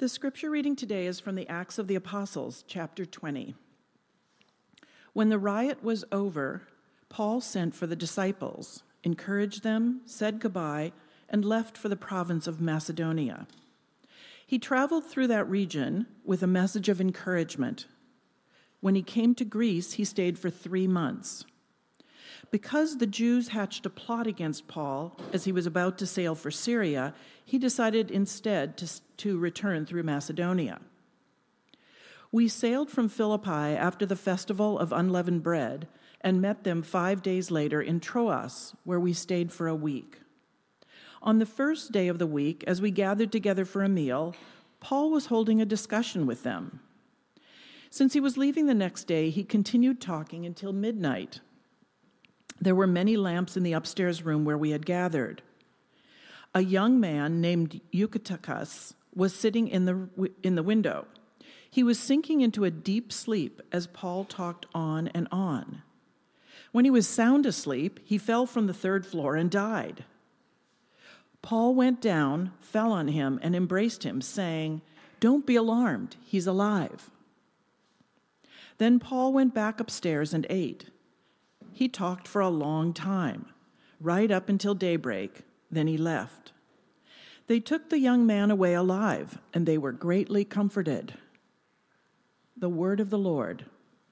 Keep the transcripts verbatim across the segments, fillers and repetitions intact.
The scripture reading today is from the Acts of the Apostles, chapter twenty. When the riot was over, Paul sent for the disciples, encouraged them, said goodbye, and left for the province of Macedonia. He traveled through that region with a message of encouragement. When he came to Greece, he stayed for three months. Because the Jews hatched a plot against Paul as he was about to sail for Syria, he decided instead to, to return through Macedonia. We sailed from Philippi after the festival of unleavened bread and met them five days later in Troas, where we stayed for a week. On the first day of the week, as we gathered together for a meal, Paul was holding a discussion with them. Since he was leaving the next day, he continued talking until midnight. There were many lamps in the upstairs room where we had gathered. A young man named Eutychus was sitting in the in the window. He was sinking into a deep sleep as Paul talked on and on. When he was sound asleep, he fell from the third floor and died. Paul went down, fell on him, and embraced him, saying, "Don't be alarmed, he's alive." Then Paul went back upstairs and ate. He talked for a long time, right up until daybreak. Then he left. They took the young man away alive, and they were greatly comforted. The word of the Lord.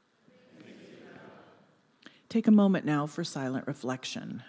Take a moment now for silent reflection.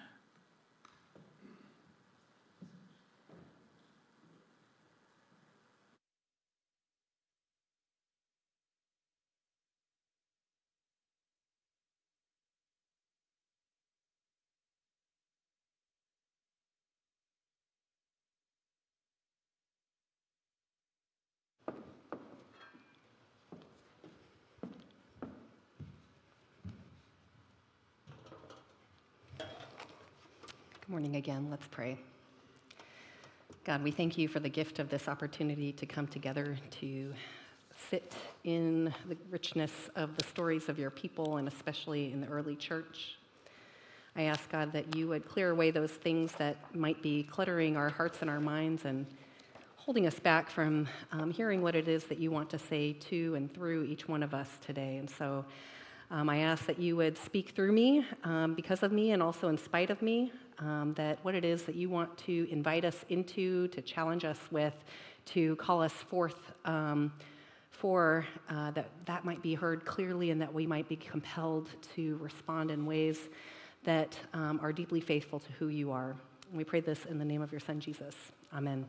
Good morning again. Let's pray. God, we thank you for the gift of this opportunity to come together to sit in the richness of the stories of your people, and especially in the early church. I ask, God, that you would clear away those things that might be cluttering our hearts and our minds and holding us back from um, hearing what it is that you want to say to and through each one of us today. And so um, I ask that you would speak through me um, because of me and also in spite of me. Um, that what it is that you want to invite us into, to challenge us with, to call us forth um, for, uh, that that might be heard clearly and that we might be compelled to respond in ways that um, are deeply faithful to who you are. And we pray this in the name of your Son, Jesus. Amen.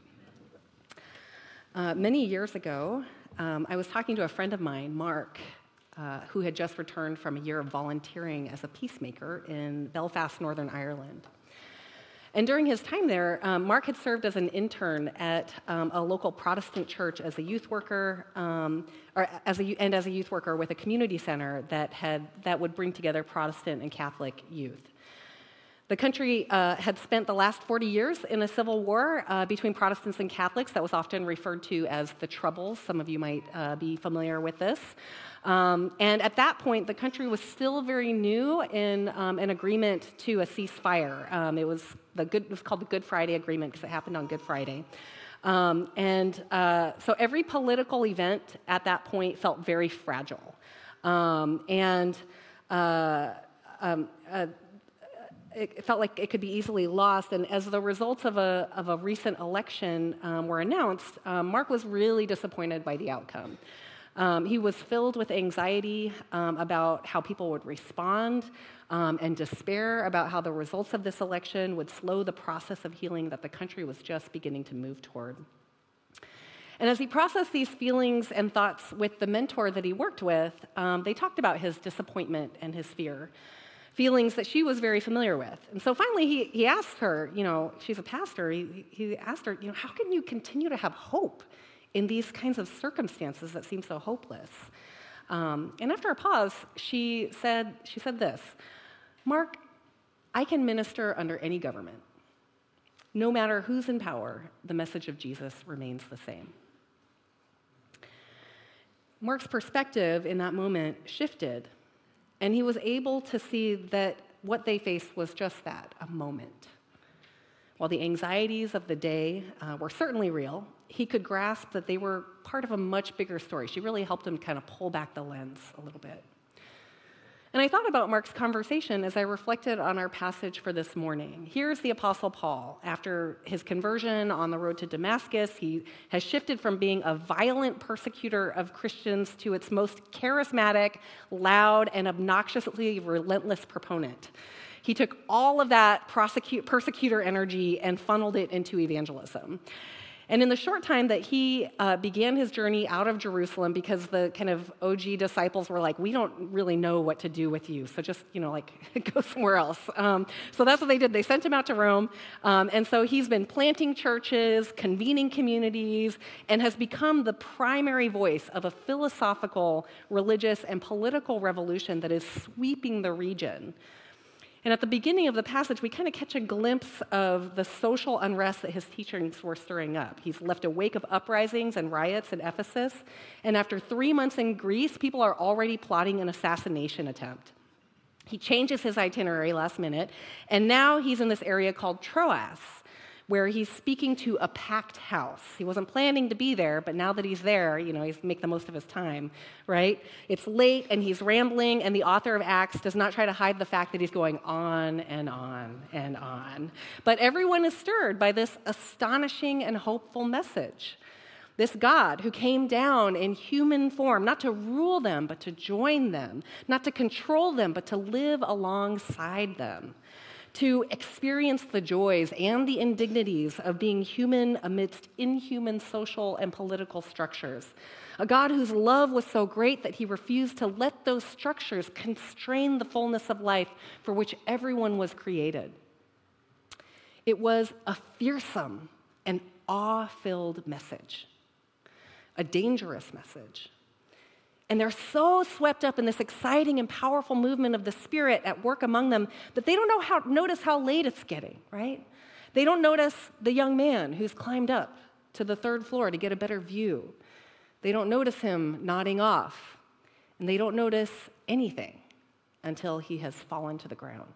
Uh, many years ago, um, I was talking to a friend of mine, Mark, Uh, who had just returned from a year of volunteering as a peacemaker in Belfast, Northern Ireland. And during his time there, um, Mark had served as an intern at um, a local Protestant church as a youth worker, um, or as a, and as a youth worker with a community center that had that would bring together Protestant and Catholic youth. The country uh, had spent the last forty years in a civil war uh, between Protestants and Catholics that was often referred to as the Troubles. Some of you might uh, be familiar with this. Um, and at that point, the country was still very new in um, an agreement to a ceasefire. Um, it was the good. It was called the Good Friday Agreement because it happened on Good Friday. Um, and uh, so every political event at that point felt very fragile. Um, and uh, um, uh, it felt like it could be easily lost. And as the results of a, of a recent election um, were announced, um, Mark was really disappointed by the outcome. Um, he was filled with anxiety um, about how people would respond um, and despair about how the results of this election would slow the process of healing that the country was just beginning to move toward. And as he processed these feelings and thoughts with the mentor that he worked with, um, they talked about his disappointment and his fear, feelings that she was very familiar with. And so finally he, he asked her, you know, she's a pastor, he, he asked her, you know, how can you continue to have hope in these kinds of circumstances that seem so hopeless? Um, and after a pause, she said, she said this, Mark, I can minister under any government. No matter who's in power, the message of Jesus remains the same. Mark's perspective in that moment shifted, and he was able to see that what they faced was just that, a moment. While the anxieties of the day uh, were certainly real, he could grasp that they were part of a much bigger story. She really helped him kind of pull back the lens a little bit. And I thought about Mark's conversation as I reflected on our passage for this morning. Here's the Apostle Paul. After his conversion on the road to Damascus, he has shifted from being a violent persecutor of Christians to its most charismatic, loud, and obnoxiously relentless proponent. He took all of that prosecute, persecutor energy and funneled it into evangelism. And in the short time that he uh, began his journey out of Jerusalem, because the kind of O G disciples were like, we don't really know what to do with you, so just, you know, like, go somewhere else. Um, so that's what they did. They sent him out to Rome. Um, and so he's been planting churches, convening communities, and has become the primary voice of a philosophical, religious, and political revolution that is sweeping the region. And at the beginning of the passage, we kind of catch a glimpse of the social unrest that his teachings were stirring up. He's left a wake of uprisings and riots in Ephesus. And after three months in Greece, people are already plotting an assassination attempt. He changes his itinerary last minute, and now he's in this area called Troas, where he's speaking to a packed house. He wasn't planning to be there, but now that he's there, you know, he's make the most of his time, right? It's late, and he's rambling, and the author of Acts does not try to hide the fact that he's going on and on and on. But everyone is stirred by this astonishing and hopeful message. This God who came down in human form, not to rule them, but to join them, not to control them, but to live alongside them, to experience the joys and the indignities of being human amidst inhuman social and political structures. A God whose love was so great that he refused to let those structures constrain the fullness of life for which everyone was created. It was a fearsome and awe-filled message, a dangerous message. And they're so swept up in this exciting and powerful movement of the Spirit at work among them that they don't know how, notice how late it's getting, right? They don't notice the young man who's climbed up to the third floor to get a better view. They don't notice him nodding off. And they don't notice anything until he has fallen to the ground.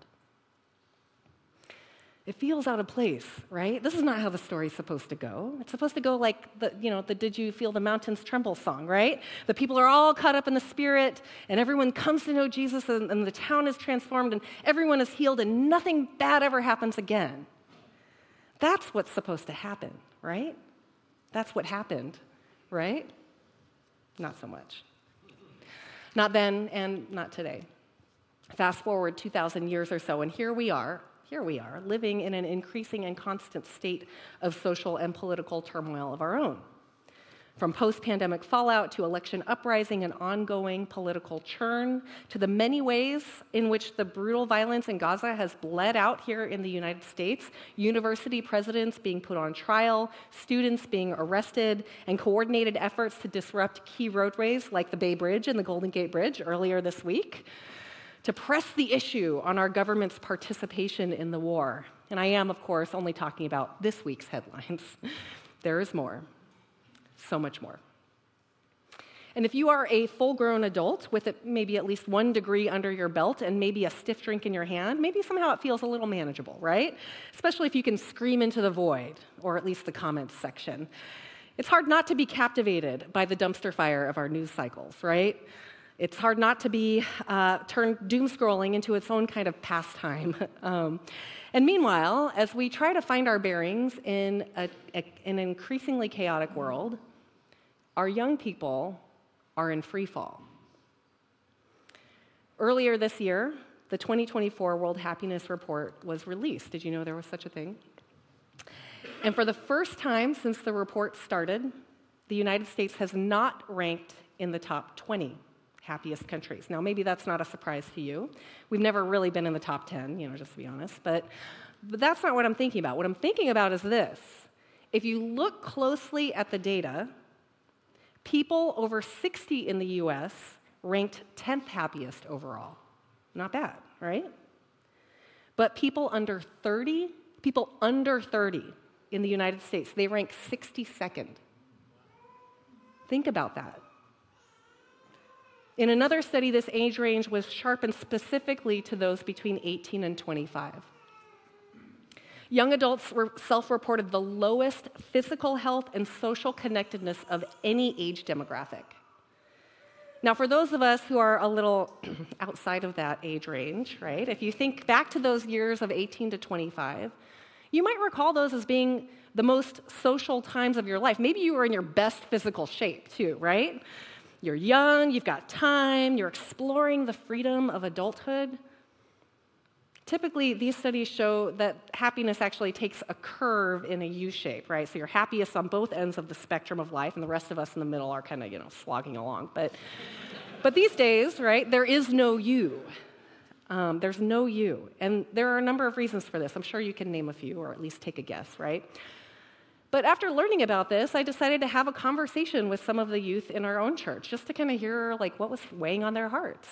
It feels out of place, right? This is not how the story's supposed to go. It's supposed to go like the, you know, the Did You Feel the Mountains Tremble song, right? The people are all caught up in the Spirit, and everyone comes to know Jesus, and, and the town is transformed, and everyone is healed, and nothing bad ever happens again. That's what's supposed to happen, right? That's what happened, right? Not so much. Not then, and not today. Fast forward two thousand years or so, and here we are, Here we are, living in an increasing and constant state of social and political turmoil of our own. From post-pandemic fallout to election uprising and ongoing political churn, to the many ways in which the brutal violence in Gaza has bled out here in the United States, university presidents being put on trial, students being arrested, and coordinated efforts to disrupt key roadways like the Bay Bridge and the Golden Gate Bridge earlier this week, to press the issue on our government's participation in the war. And I am, of course, only talking about this week's headlines. There is more, so much more. And if you are a full-grown adult with maybe at least one degree under your belt and maybe a stiff drink in your hand, maybe somehow it feels a little manageable, right? Especially if you can scream into the void, or at least the comments section. It's hard not to be captivated by the dumpster fire of our news cycles, right? It's hard not to be uh, turned doom scrolling into its own kind of pastime. um, and meanwhile, as we try to find our bearings in a, a, an increasingly chaotic world, our young people are in free fall. Earlier this year, the twenty twenty-four World Happiness Report was released. Did you know there was such a thing? And for the first time since the report started, the United States has not ranked in the top twenty happiest countries. Now, maybe that's not a surprise to you. We've never really been in the top ten, you know, just to be honest, but, but that's not what I'm thinking about. What I'm thinking about is this. If you look closely at the data, people over sixty in the U S ranked tenth happiest overall. Not bad, right? But people under thirty, people under thirty in the United States, they rank sixty-second. Think about that. In another study, this age range was sharpened specifically to those between eighteen and twenty-five. Young adults were self-reported the lowest physical health and social connectedness of any age demographic. Now, for those of us who are a little outside of that age range, right, if you think back to those years of eighteen to twenty-five, you might recall those as being the most social times of your life. Maybe you were in your best physical shape, too, right? You're young, you've got time, you're exploring the freedom of adulthood. Typically, these studies show that happiness actually takes a curve in a U shape, right? So you're happiest on both ends of the spectrum of life, and the rest of us in the middle are kind of, you know, slogging along. But, but these days, right, there is no U. Um, there's no U. And there are a number of reasons for this. I'm sure you can name a few, or at least take a guess, right? But after learning about this, I decided to have a conversation with some of the youth in our own church, just to kind of hear, like, what was weighing on their hearts.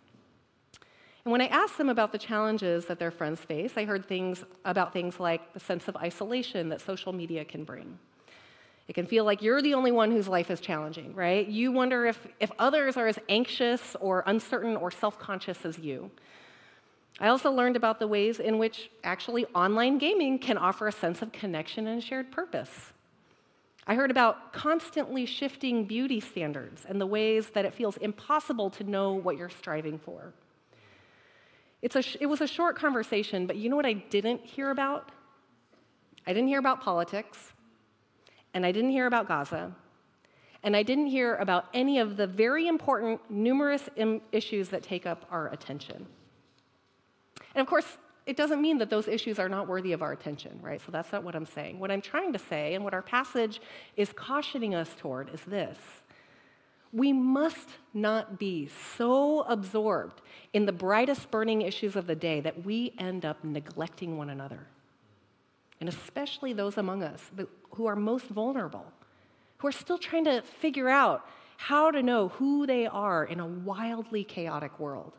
And when I asked them about the challenges that their friends face, I heard things about things like the sense of isolation that social media can bring. It can feel like you're the only one whose life is challenging, right? You wonder if, if others are as anxious or uncertain or self-conscious as you. I also learned about the ways in which actually online gaming can offer a sense of connection and shared purpose. I heard about constantly shifting beauty standards and the ways that it feels impossible to know what you're striving for. It's a, it was a short conversation, but you know what I didn't hear about? I didn't hear about politics, and I didn't hear about Gaza, and I didn't hear about any of the very important, numerous im- issues that take up our attention. And of course, it doesn't mean that those issues are not worthy of our attention, right? So that's not what I'm saying. What I'm trying to say, and what our passage is cautioning us toward, is this. We must not be so absorbed in the brightest burning issues of the day that we end up neglecting one another. And especially those among us who are most vulnerable, who are still trying to figure out how to know who they are in a wildly chaotic world.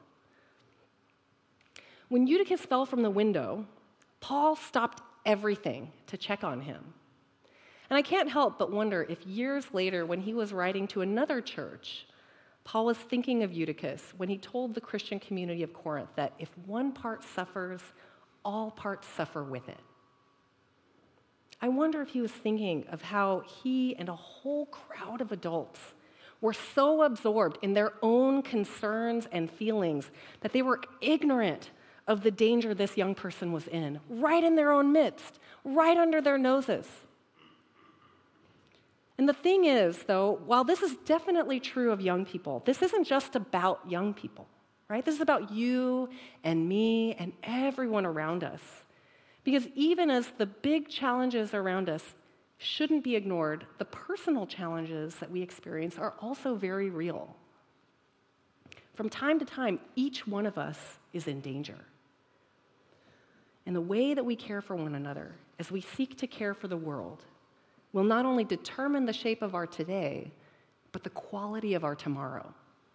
When Eutychus fell from the window, Paul stopped everything to check on him. And I can't help but wonder if years later, when he was writing to another church, Paul was thinking of Eutychus when he told the Christian community of Corinth that if one part suffers, all parts suffer with it. I wonder if he was thinking of how he and a whole crowd of adults were so absorbed in their own concerns and feelings that they were ignorant of the danger this young person was in, right in their own midst, right under their noses. And the thing is, though, while this is definitely true of young people, this isn't just about young people, right? This is about you and me and everyone around us. Because even as the big challenges around us shouldn't be ignored, the personal challenges that we experience are also very real. From time to time, each one of us is in danger. And the way that we care for one another, as we seek to care for the world, will not only determine the shape of our today, but the quality of our tomorrow.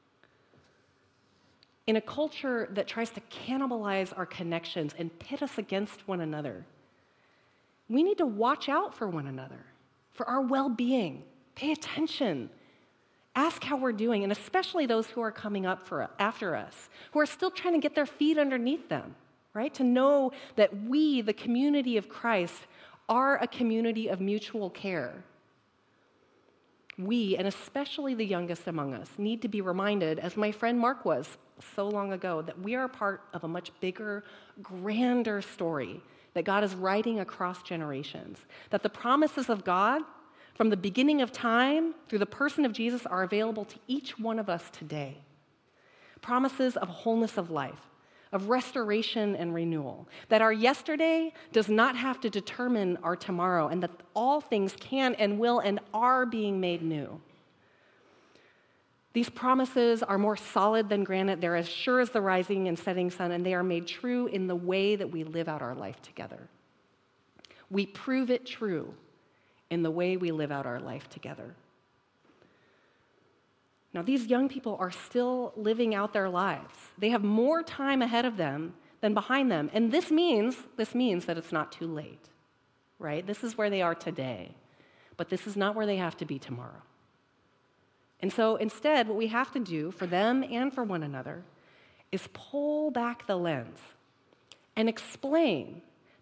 In a culture that tries to cannibalize our connections and pit us against one another, we need to watch out for one another, for our well-being. Pay attention. Ask how we're doing, and especially those who are coming up for, after us, who are still trying to get their feet underneath them, right? To know that we, the community of Christ, are a community of mutual care. We, and especially the youngest among us, need to be reminded, as my friend Mark was so long ago, that we are a part of a much bigger, grander story that God is writing across generations, that the promises of God from the beginning of time through the person of Jesus are available to each one of us today. Promises of wholeness of life, of restoration and renewal, that our yesterday does not have to determine our tomorrow, and that all things can and will and are being made new. These promises are more solid than granite. They're as sure as the rising and setting sun, and they are made true in the way that we live out our life together. We prove it true in the way we live out our life together. Now, these young people are still living out their lives. They have more time ahead of them than behind them. And this means, this means that it's not too late, right? This is where they are today, but this is not where they have to be tomorrow. And so instead, what we have to do for them and for one another is pull back the lens and explain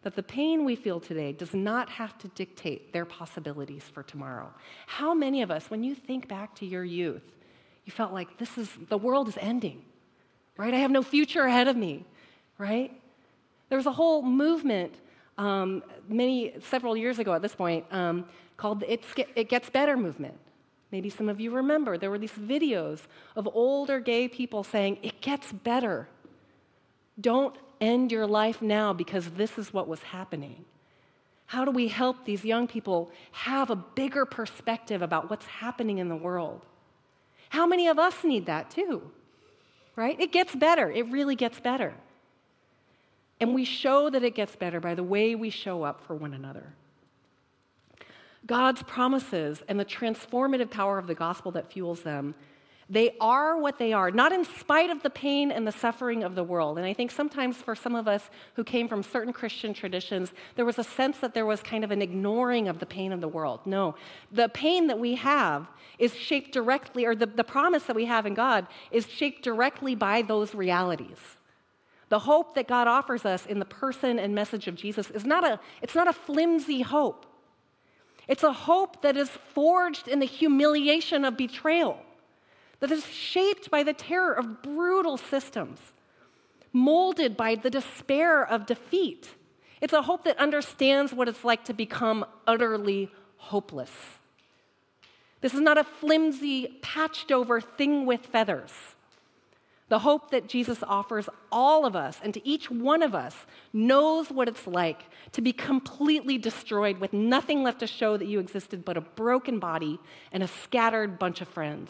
that the pain we feel today does not have to dictate their possibilities for tomorrow. How many of us, when you think back to your youth, you felt like this is, the world is ending, right? I have no future ahead of me, right? There was a whole movement um, many, several years ago at this point um, called the It's, It Gets Better movement. Maybe some of you remember, there were these videos of older gay people saying, it gets better. Don't end your life now because this is what was happening. How do we help these young people have a bigger perspective about what's happening in the world? How many of us need that too, right? It gets better. It really gets better. And we show that it gets better by the way we show up for one another. God's promises and the transformative power of the gospel that fuels them, they are what they are, not in spite of the pain and the suffering of the world. And I think sometimes for some of us who came from certain Christian traditions, there was a sense that there was kind of an ignoring of the pain of the world. No, the pain that we have is shaped directly, or the, the promise that we have in God is shaped directly by those realities. The hope that God offers us in the person and message of Jesus is not a, it's not a flimsy hope. It's a hope that is forged in the humiliation of betrayal, that is shaped by the terror of brutal systems, molded by the despair of defeat. It's a hope that understands what it's like to become utterly hopeless. This is not a flimsy, patched-over thing with feathers. The hope that Jesus offers all of us and to each one of us knows what it's like to be completely destroyed with nothing left to show that you existed but a broken body and a scattered bunch of friends.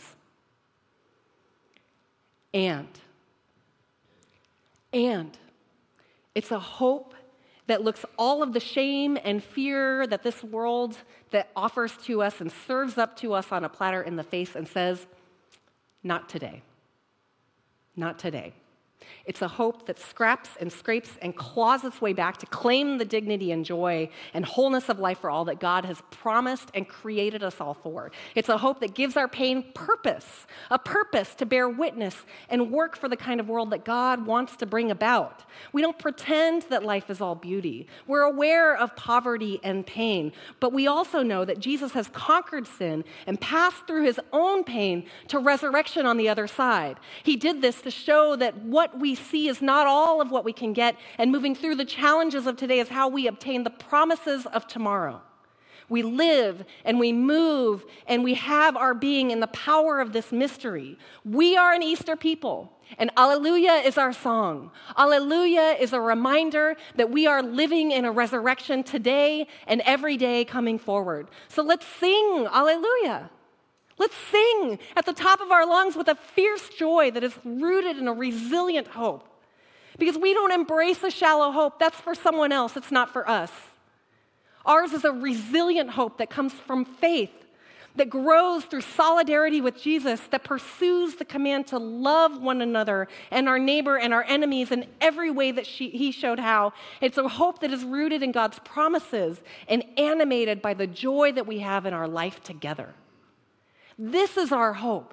And, and it's a hope that looks all of the shame and fear that this world that offers to us and serves up to us on a platter in the face and says, not today. Not today. It's a hope that scraps and scrapes and claws its way back to claim the dignity and joy and wholeness of life for all that God has promised and created us all for. It's a hope that gives our pain purpose, a purpose to bear witness and work for the kind of world that God wants to bring about. We don't pretend that life is all beauty. We're aware of poverty and pain, but we also know that Jesus has conquered sin and passed through his own pain to resurrection on the other side. He did this to show that what we see is not all of what we can get, and moving through the challenges of today is how we obtain the promises of tomorrow. We live and we move and we have our being in the power of this mystery. We are an Easter people, and Alleluia is our song. Alleluia is a reminder that we are living in a resurrection today and every day coming forward. So let's sing Alleluia. Let's sing at the top of our lungs with a fierce joy that is rooted in a resilient hope. Because we don't embrace a shallow hope. That's for someone else. It's not for us. Ours is a resilient hope that comes from faith, that grows through solidarity with Jesus, that pursues the command to love one another and our neighbor and our enemies in every way that she, he showed how. It's a hope that is rooted in God's promises and animated by the joy that we have in our life together. This is our hope.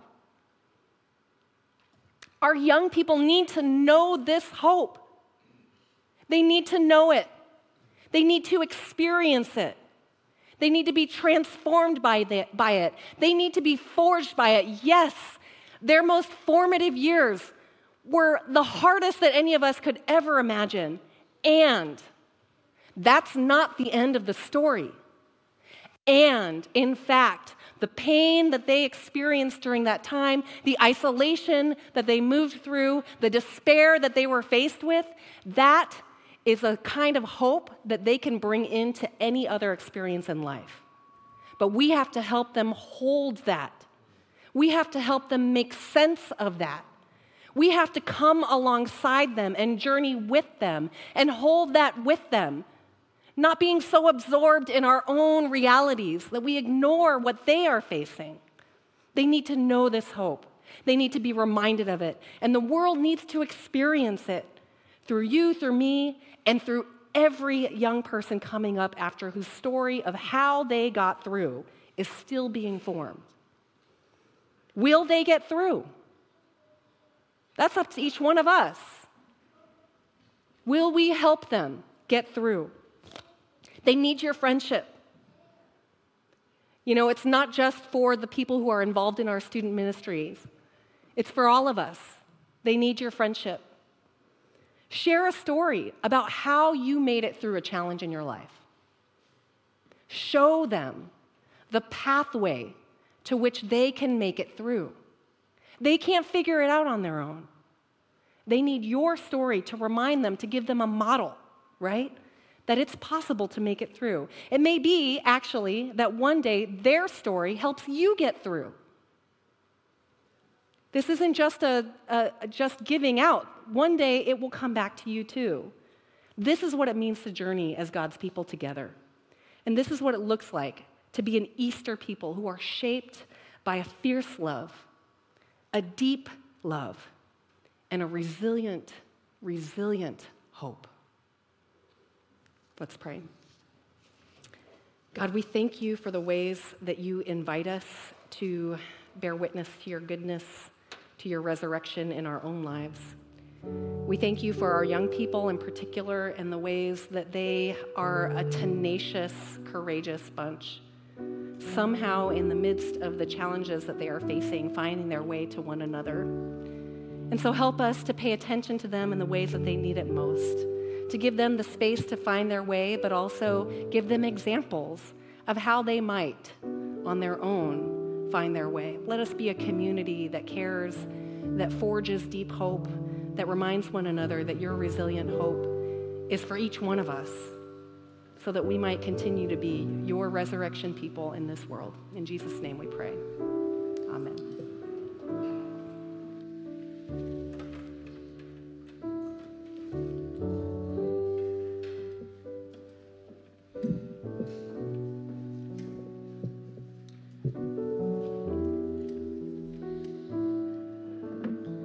Our young people need to know this hope. They need to know it. They need to experience it. They need to be transformed by, the, by it. They need to be forged by it. Yes, their most formative years were the hardest that any of us could ever imagine. And that's not the end of the story. And, in fact, the pain that they experienced during that time, the isolation that they moved through, the despair that they were faced with, that is a kind of hope that they can bring into any other experience in life. But we have to help them hold that. We have to help them make sense of that. We have to come alongside them and journey with them and hold that with them. Not being so absorbed in our own realities that we ignore what they are facing. They need to know this hope. They need to be reminded of it. And the world needs to experience it through you, through me, and through every young person coming up after whose story of how they got through is still being formed. Will they get through? That's up to each one of us. Will we help them get through? They need your friendship. You know, it's not just for the people who are involved in our student ministries. It's for all of us. They need your friendship. Share a story about how you made it through a challenge in your life. Show them the pathway to which they can make it through. They can't figure it out on their own. They need your story to remind them, to give them a model, right? That it's possible to make it through. It may be, actually, that one day their story helps you get through. This isn't just a, a just giving out. One day it will come back to you too. This is what it means to journey as God's people together. And this is what it looks like to be an Easter people who are shaped by a fierce love, a deep love, and a resilient, resilient hope. Let's pray. God, we thank you for the ways that you invite us to bear witness to your goodness, to your resurrection in our own lives. We thank you for our young people in particular and the ways that they are a tenacious, courageous bunch, somehow in the midst of the challenges that they are facing, finding their way to one another. And so help us to pay attention to them in the ways that they need it most, to give them the space to find their way, but also give them examples of how they might, on their own, find their way. Let us be a community that cares, that forges deep hope, that reminds one another that your resilient hope is for each one of us, so that we might continue to be your resurrection people in this world. In Jesus' name we pray.